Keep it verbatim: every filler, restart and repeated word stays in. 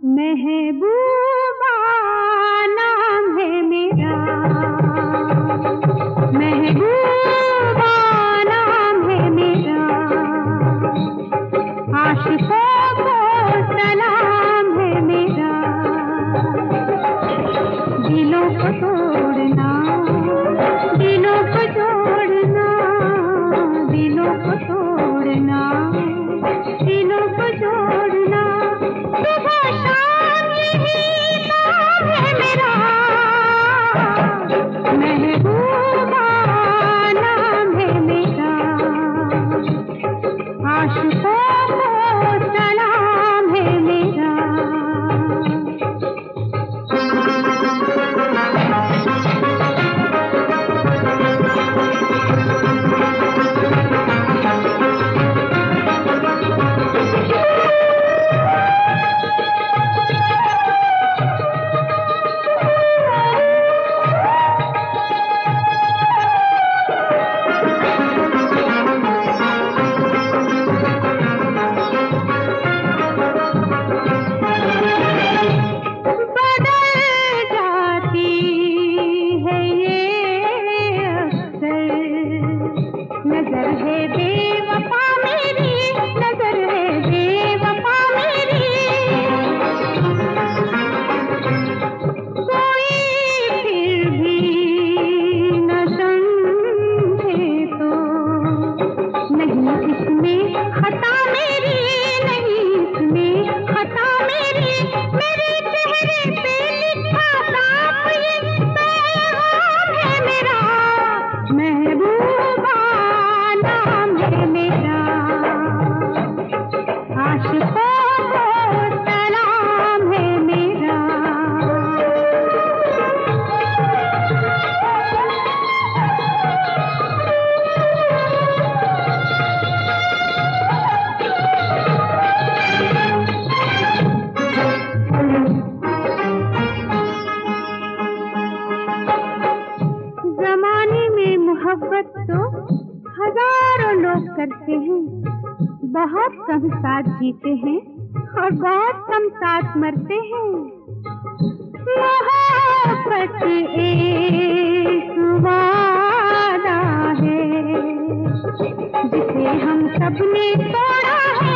महबूबा नाम है मेरा, महबूबा नाम है मेरा, आशिकों को सलाम है मेरा। दिलों को तोड़ना, दिलों को जोड़ना, दिलों को तोड़ना, दिलों को जोड़ना, सुबह शाम यही नाम है मेरा, महबूबा नाम है मेरा, आशिकों को सलाम है मेरा। नजर है बेवफा मेरी, नजर है बेवफा मेरी, कोई फिर भी न समझे तो नहीं इसमें खता मेरी, नहीं इसमें खता मेरी, मेरे चेहरे पे लिखा साफ ये पैगाम है मेरा, महबूबा नाम है मेरा, आशिकों को सलाम है मेरा। जमाने में मोहब्बत तो हजारों लोग करते हैं, बहुत कम साथ जीते हैं और बहुत कम साथ मरते हैं। मोहब्बत एक वादा है जिसे हम सबने तोड़ा है,